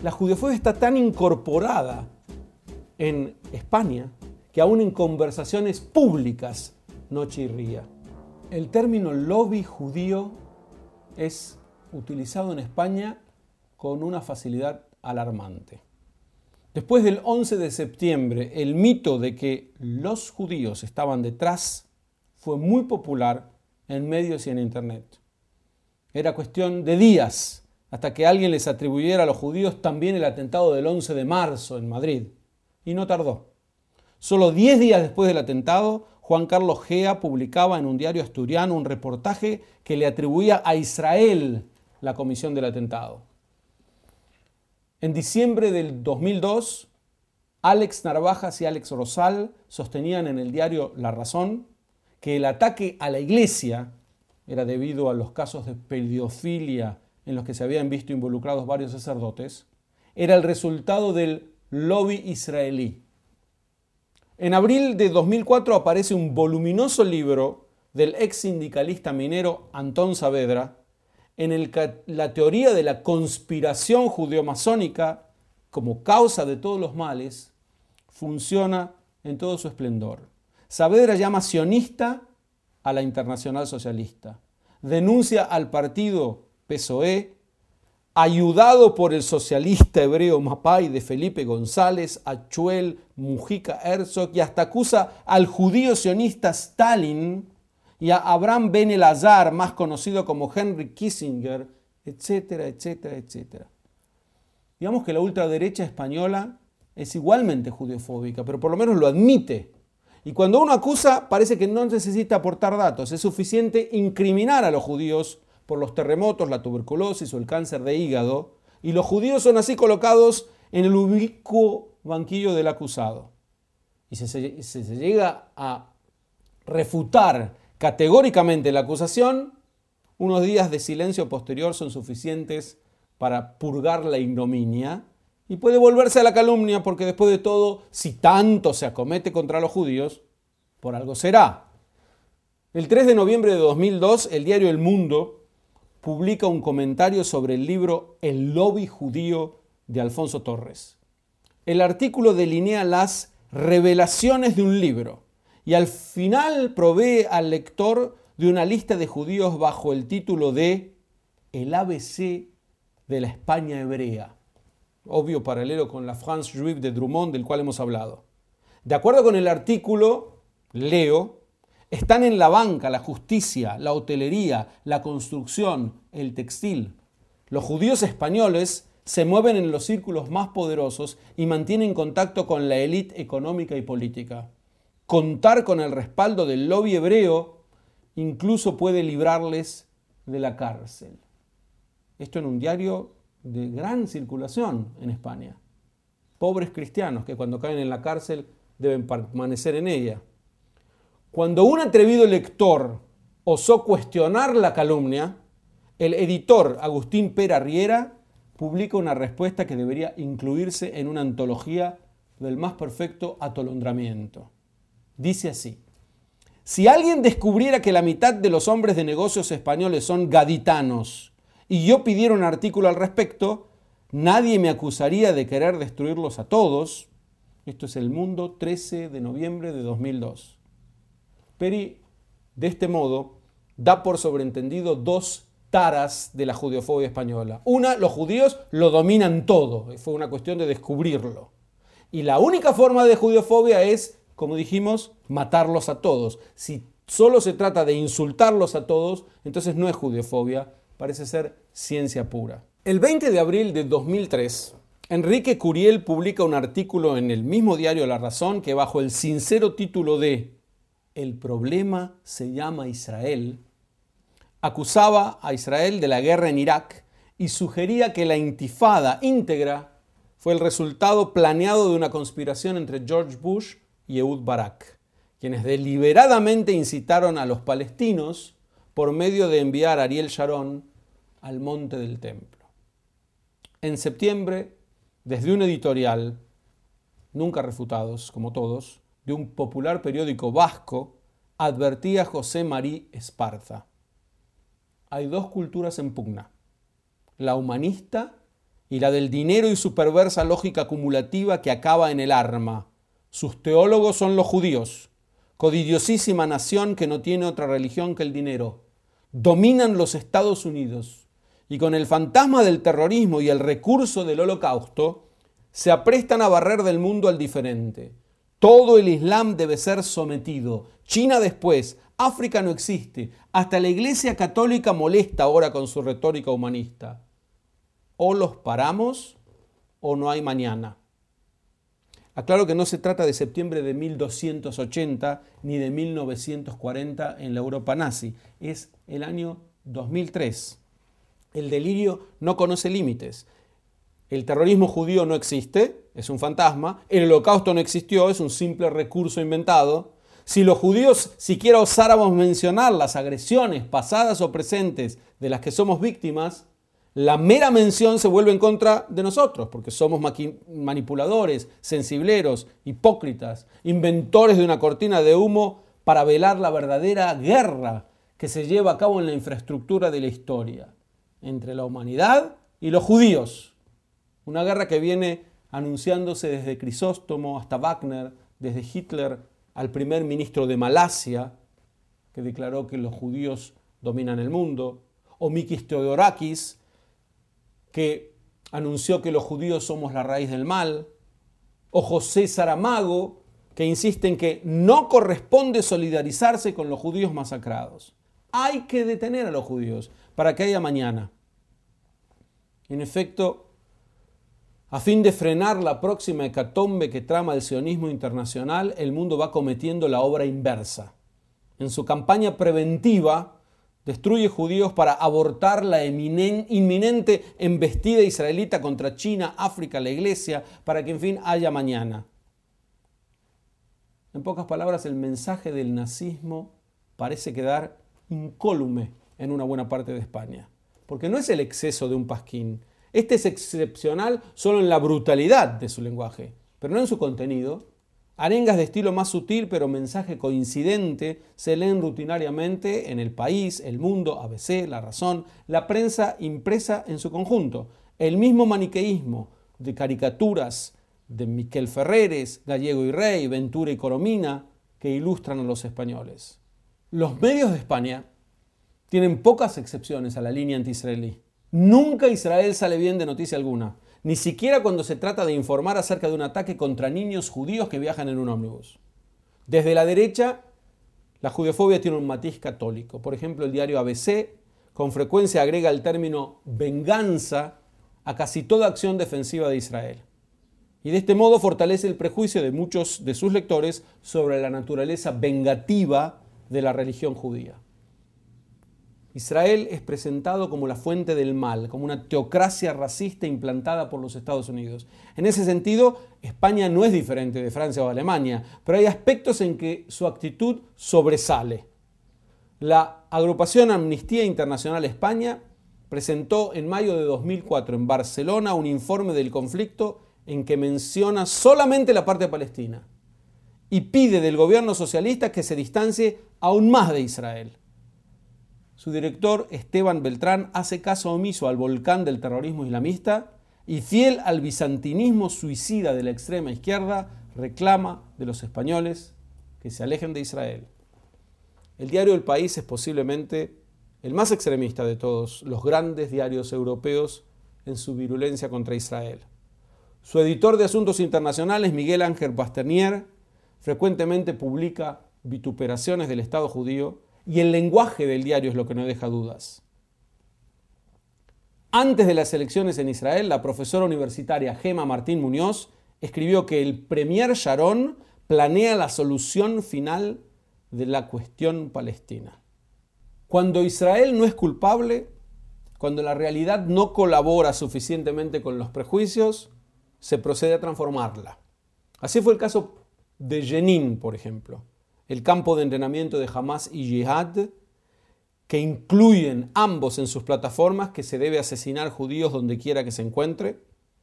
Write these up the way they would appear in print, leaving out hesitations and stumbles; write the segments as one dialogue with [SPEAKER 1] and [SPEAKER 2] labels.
[SPEAKER 1] La judeofobia está tan incorporada en España que aún en conversaciones públicas no chirría. El término lobby judío es utilizado en España con una facilidad alarmante. Después del 11 de septiembre, el mito de que los judíos estaban detrás fue muy popular en medios y en internet. Era cuestión de días hasta que alguien les atribuyera a los judíos también el atentado del 11 de marzo en Madrid. Y no tardó. Solo 10 días después del atentado, Juan Carlos Gea publicaba en un diario asturiano un reportaje que le atribuía a Israel la comisión del atentado. En diciembre del 2002, Alex Narvajas y Alex Rosal sostenían en el diario La Razón que el ataque a la iglesia era debido a los casos de pedofilia en los que se habían visto involucrados varios sacerdotes, era el resultado del lobby israelí. En abril de 2004 aparece un voluminoso libro del ex sindicalista minero Antón Saavedra, en el que la teoría de la conspiración judeo-masónica como causa de todos los males funciona en todo su esplendor. Saavedra llama sionista a la Internacional Socialista, denuncia al partido PSOE, ayudado por el socialista hebreo Mapai de Felipe González, Achuel, Mujica Herzog, y hasta acusa al judío sionista Stalin y a Abraham Ben Elazar, más conocido como Henry Kissinger, etcétera, etcétera, etcétera. Digamos que la ultraderecha española es igualmente judeofóbica, pero por lo menos lo admite. Y cuando uno acusa, parece que no necesita aportar datos. Es suficiente incriminar a los judíos por los terremotos, la tuberculosis o el cáncer de hígado, y los judíos son así colocados en el ubicuo banquillo del acusado. Y si se llega a refutar categóricamente la acusación, unos días de silencio posterior son suficientes para purgar la ignominia y puede volverse a la calumnia, porque después de todo, si tanto se acomete contra los judíos, por algo será. El 3 de noviembre de 2002, el diario El Mundo publica un comentario sobre el libro El lobby judío de Alfonso Torres. El artículo delinea las revelaciones de un libro y al final provee al lector de una lista de judíos bajo el título de El ABC de la España hebrea. Obvio paralelo con la France Juive de Drummond, del cual hemos hablado. De acuerdo con el artículo, leo, están en la banca, la justicia, la hotelería, la construcción, el textil. Los judíos españoles se mueven en los círculos más poderosos y mantienen contacto con la élite económica y política. Contar con el respaldo del lobby hebreo incluso puede librarles de la cárcel. Esto en un diario de gran circulación en España. Pobres cristianos que cuando caen en la cárcel deben permanecer en ella. Cuando un atrevido lector osó cuestionar la calumnia, el editor Agustín Pera Riera publica una respuesta que debería incluirse en una antología del más perfecto atolondramiento. Dice así: si alguien descubriera que la mitad de los hombres de negocios españoles son gaditanos y yo pidiera un artículo al respecto, nadie me acusaría de querer destruirlos a todos. Esto es El Mundo, 13 de noviembre de 2002. Peri, de este modo, da por sobreentendido dos taras de la judeofobia española. Una, los judíos lo dominan todo, fue una cuestión de descubrirlo. Y la única forma de judeofobia es, como dijimos, matarlos a todos. Si solo se trata de insultarlos a todos, entonces no es judeofobia, parece ser ciencia pura. El 20 de abril de 2003, Enrique Curiel publica un artículo en el mismo diario La Razón que, bajo el sincero título de El problema se llama Israel, acusaba a Israel de la guerra en Irak y sugería que la intifada íntegra fue el resultado planeado de una conspiración entre George Bush y Ehud Barak, quienes deliberadamente incitaron a los palestinos por medio de enviar a Ariel Sharon al Monte del Templo. En septiembre, desde un editorial, nunca refutados, como todos, de un popular periódico vasco, advertía José Marí Esparza: hay dos culturas en pugna, la humanista y la del dinero y su perversa lógica acumulativa que acaba en el arma. Sus teólogos son los judíos, codidiosísima nación que no tiene otra religión que el dinero. Dominan los Estados Unidos y con el fantasma del terrorismo y el recurso del holocausto se aprestan a barrer del mundo al diferente. Todo el Islam debe ser sometido. China después. África no existe. Hasta la Iglesia Católica molesta ahora con su retórica humanista. O los paramos o no hay mañana. Aclaro que no se trata de septiembre de 1280 ni de 1940 en la Europa nazi. Es el año 2003. El delirio no conoce límites. El terrorismo judío no existe, es un fantasma. El holocausto no existió, es un simple recurso inventado. Si los judíos siquiera osáramos mencionar las agresiones pasadas o presentes de las que somos víctimas, la mera mención se vuelve en contra de nosotros, porque somos manipuladores, sensibleros, hipócritas, inventores de una cortina de humo para velar la verdadera guerra que se lleva a cabo en la infraestructura de la historia, entre la humanidad y los judíos. Una guerra que viene anunciándose desde Crisóstomo hasta Wagner, desde Hitler al primer ministro de Malasia, que declaró que los judíos dominan el mundo, o Mikis Theodorakis, que anunció que los judíos somos la raíz del mal, o José Saramago, que insiste en que no corresponde solidarizarse con los judíos masacrados. Hay que detener a los judíos para que haya mañana. En efecto, a fin de frenar la próxima hecatombe que trama el sionismo internacional, el mundo va cometiendo la obra inversa. En su campaña preventiva, destruye judíos para abortar la inminente embestida israelita contra China, África, la Iglesia, para que en fin haya mañana. En pocas palabras, el mensaje del nazismo parece quedar incólume en una buena parte de España, porque no es el exceso de un pasquín. Este es excepcional solo en la brutalidad de su lenguaje, pero no en su contenido. Arengas de estilo más sutil, pero mensaje coincidente, se leen rutinariamente en El País, El Mundo, ABC, La Razón, la prensa impresa en su conjunto. El mismo maniqueísmo de caricaturas de Miquel Ferreres, Gallego y Rey, Ventura y Coromina, que ilustran a los españoles. Los medios de España tienen pocas excepciones a la línea anti-israelí. Nunca Israel sale bien de noticia alguna, ni siquiera cuando se trata de informar acerca de un ataque contra niños judíos que viajan en un ómnibus. Desde la derecha, la judeofobia tiene un matiz católico. Por ejemplo, el diario ABC con frecuencia agrega el término venganza a casi toda acción defensiva de Israel. Y de este modo fortalece el prejuicio de muchos de sus lectores sobre la naturaleza vengativa de la religión judía. Israel es presentado como la fuente del mal, como una teocracia racista implantada por los Estados Unidos. En ese sentido, España no es diferente de Francia o Alemania, pero hay aspectos en que su actitud sobresale. La agrupación Amnistía Internacional España presentó en mayo de 2004 en Barcelona un informe del conflicto en que menciona solamente la parte palestina y pide del gobierno socialista que se distancie aún más de Israel. Su director, Esteban Beltrán, hace caso omiso al volcán del terrorismo islamista y, fiel al bizantinismo suicida de la extrema izquierda, reclama de los españoles que se alejen de Israel. El diario El País es posiblemente el más extremista de todos los grandes diarios europeos en su virulencia contra Israel. Su editor de asuntos internacionales, Miguel Ángel Pasternier, frecuentemente publica vituperaciones del Estado judío, y el lenguaje del diario es lo que no deja dudas. Antes de las elecciones en Israel, la profesora universitaria Gema Martín Muñoz escribió que el premier Sharon planea la solución final de la cuestión palestina. Cuando Israel no es culpable, cuando la realidad no colabora suficientemente con los prejuicios, se procede a transformarla. Así fue el caso de Jenin, por ejemplo. El campo de entrenamiento de Hamas y Jihad, que incluyen ambos en sus plataformas que se debe asesinar judíos donde quiera que se encuentre,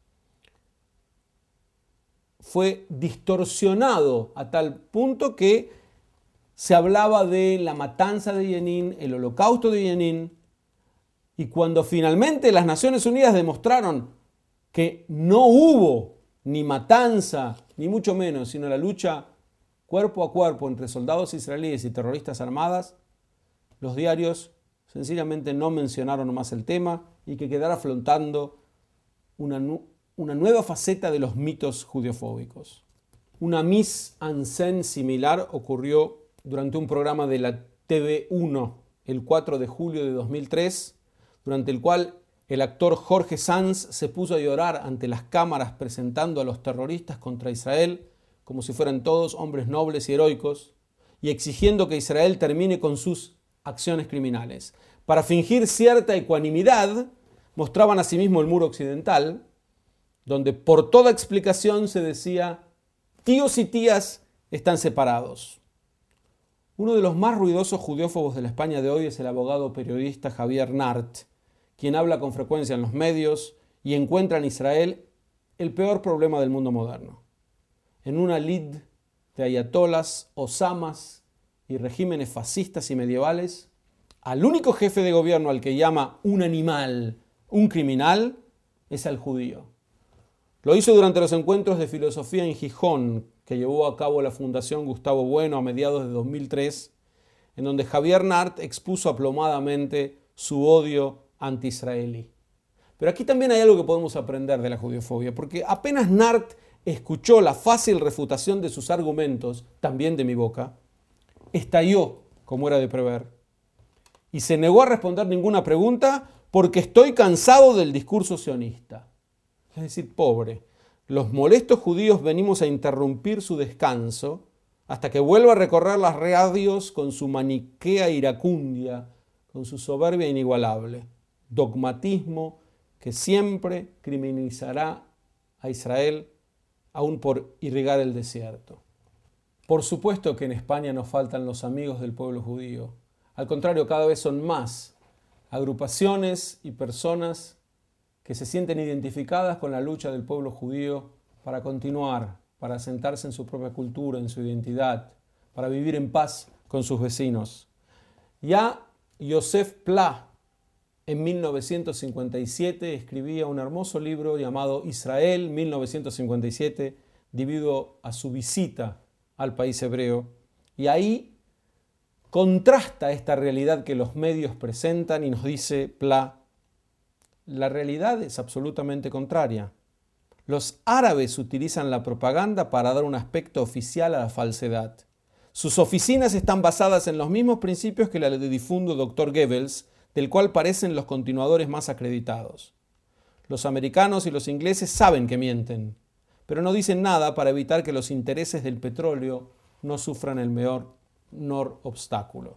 [SPEAKER 1] fue distorsionado a tal punto que se hablaba de la matanza de Jenin, el holocausto de Jenin, y cuando finalmente las Naciones Unidas demostraron que no hubo ni matanza, ni mucho menos, sino la lucha cuerpo a cuerpo entre soldados israelíes y terroristas armadas, los diarios sencillamente no mencionaron más el tema y que quedara flotando una nueva faceta de los mitos judeofóbicos. Una mise-en-scène similar ocurrió durante un programa de la TV1 el 4 de julio de 2003, durante el cual el actor Jorge Sanz se puso a llorar ante las cámaras presentando a los terroristas contra Israel como si fueran todos hombres nobles y heroicos y exigiendo que Israel termine con sus acciones criminales. Para fingir cierta ecuanimidad, mostraban asimismo el muro occidental, donde por toda explicación se decía: tíos y tías están separados. Uno de los más ruidosos judeófobos de la España de hoy es el abogado periodista Javier Nart, quien habla con frecuencia en los medios y encuentra en Israel el peor problema del mundo moderno. En una lid de ayatolas, osamas y regímenes fascistas y medievales, al único jefe de gobierno al que llama un animal, un criminal, es al judío. Lo hizo durante los encuentros de filosofía en Gijón, que llevó a cabo la Fundación Gustavo Bueno a mediados de 2003, en donde Javier Nart expuso aplomadamente su odio anti-israelí. Pero aquí también hay algo que podemos aprender de la judeofobia, porque apenas Nart escuchó la fácil refutación de sus argumentos, también de mi boca, estalló, como era de prever, y se negó a responder ninguna pregunta porque estoy cansado del discurso sionista. Es decir, pobre, los molestos judíos venimos a interrumpir su descanso hasta que vuelva a recorrer las radios con su maniquea iracundia, con su soberbia inigualable, dogmatismo que siempre criminalizará a Israel aún por irrigar el desierto. Por supuesto que en España nos faltan los amigos del pueblo judío. Al contrario, cada vez son más agrupaciones y personas que se sienten identificadas con la lucha del pueblo judío para continuar, para asentarse en su propia cultura, en su identidad, para vivir en paz con sus vecinos. Ya Joseph Pla, en 1957, escribía un hermoso libro llamado Israel 1957, debido a su visita al país hebreo. Y ahí contrasta esta realidad que los medios presentan y nos dice Pla: la realidad es absolutamente contraria. Los árabes utilizan la propaganda para dar un aspecto oficial a la falsedad. Sus oficinas están basadas en los mismos principios que la del difunto Dr. Goebbels, del cual parecen los continuadores más acreditados. Los americanos y los ingleses saben que mienten, pero no dicen nada para evitar que los intereses del petróleo no sufran el menor obstáculo.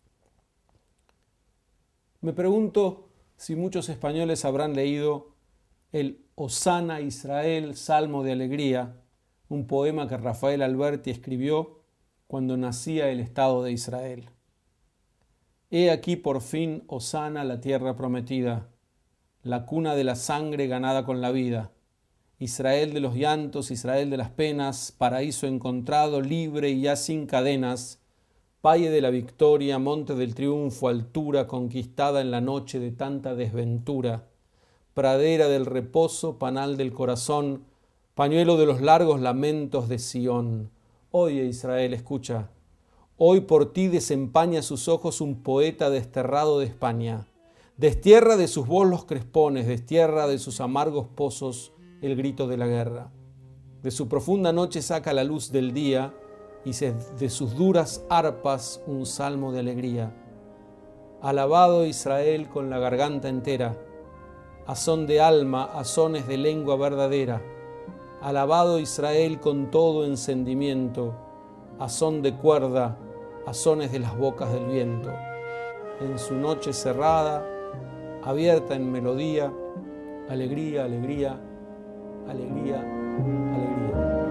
[SPEAKER 1] Me pregunto si muchos españoles habrán leído el Hosana Israel, Salmo de Alegría, un poema que Rafael Alberti escribió cuando nacía el Estado de Israel. He aquí por fin Hosana la tierra prometida, la cuna de la sangre ganada con la vida. Israel de los llantos, Israel de las penas, paraíso encontrado, libre y ya sin cadenas, valle de la victoria, monte del triunfo, altura conquistada en la noche de tanta desventura, pradera del reposo, panal del corazón, pañuelo de los largos lamentos de Sión. Oye Israel, escucha, hoy por ti desempaña sus ojos un poeta desterrado de España. Destierra de sus bolos crespones, destierra de sus amargos pozos el grito de la guerra. De su profunda noche saca la luz del día y de sus duras arpas un salmo de alegría. Alabado Israel con la garganta entera, a son de alma, a sones de lengua verdadera. Alabado Israel con todo encendimiento, a son de cuerda, a sones de las bocas del viento. En su noche cerrada, abierta en melodía, alegría, alegría, alegría, alegría.